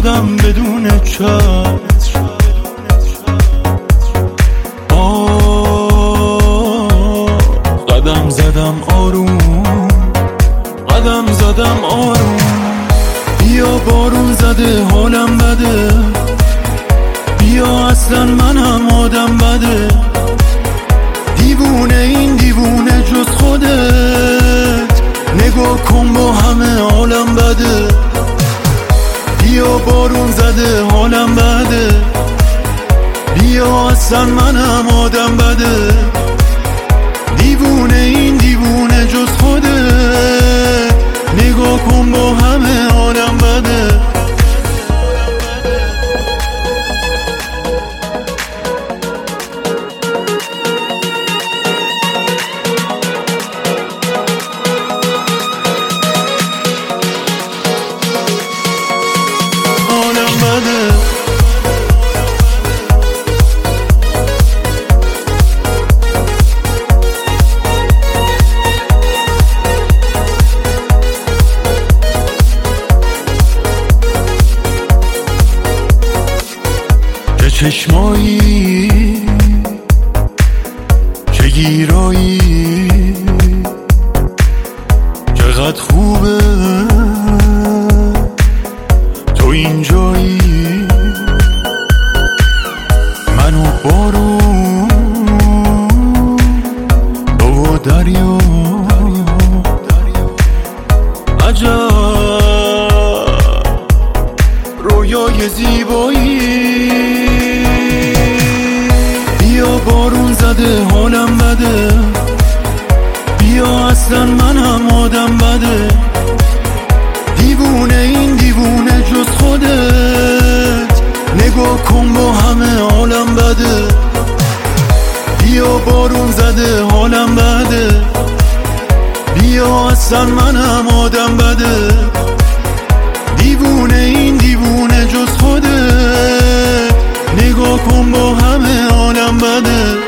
شدم بدون چتر. قدم زدم آروم، قدم زدم آروم. بیا بارون زده حالم بده، بیا اصلا منم آدم بده. دیوونه این دیوونه جز خودت، نگاه کن با همه عالم بده. بیا بارون زده حالم بده، بیا اصلا منم آدم بده. دیوونه این دیوونه جز خودت، نگاه کن با همه عالم بده. چشمایی چه گیرایی، چقدر خوبه تو اینجایی. من و بارون تو و دریا، عجب رویای زیبایی. بارون زده حالم بده، بیا اصلا منم آدم بده. دیوونه این دیوونه جز خودت، نگاه کن با همه عالم بده. بیا بارون زده حالم بده، بیا اصلا منم آدم بده. دیوونه این دیوونه جز خودت، نگاه کن با همه عالم بده.